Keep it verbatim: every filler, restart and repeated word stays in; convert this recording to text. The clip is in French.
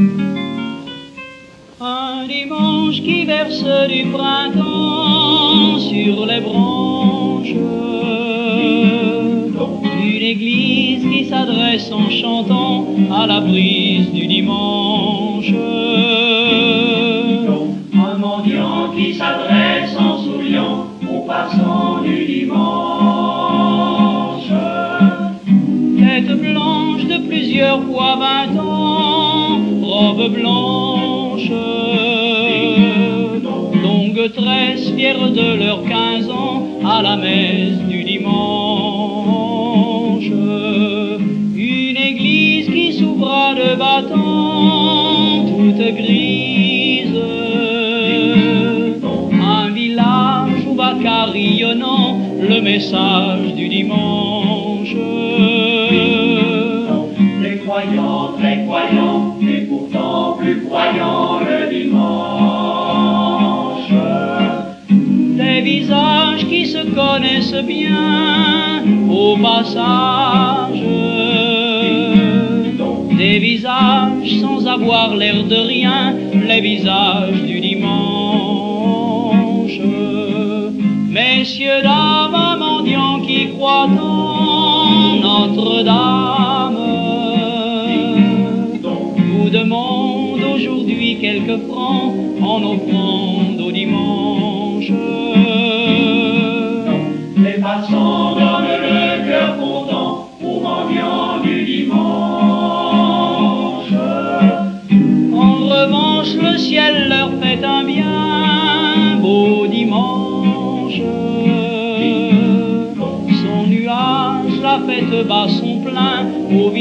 Un dimanche qui verse du printemps sur les branches d'une église qui s'adresse en chantant à la brise du dimanche. Un mendiant qui s'adresse en souriant aux passants du dimanche. Tête blanche de plusieurs fois vingt ans, robe blanche, longue tresse fière de leurs quinze ans à la messe du dimanche. Une église qui s'ouvra de battant, toute grise. Un village où va carillonnant le message du dimanche. Des croyants très croyants, et pourtant plus croyants le dimanche. Des visages qui se connaissent bien au passage. Des visages sans avoir l'air de rien, les visages du dimanche. Messieurs, dames, un mendiant qui croit en Notre-Dame vous demande aujourd'hui quelques francs en offrande au dimanche. Les passants donnent le cœur content aux mendiants du dimanche. En revanche, le ciel leur fait un bien beau dimanche. Son nuage, la fête bat son plein au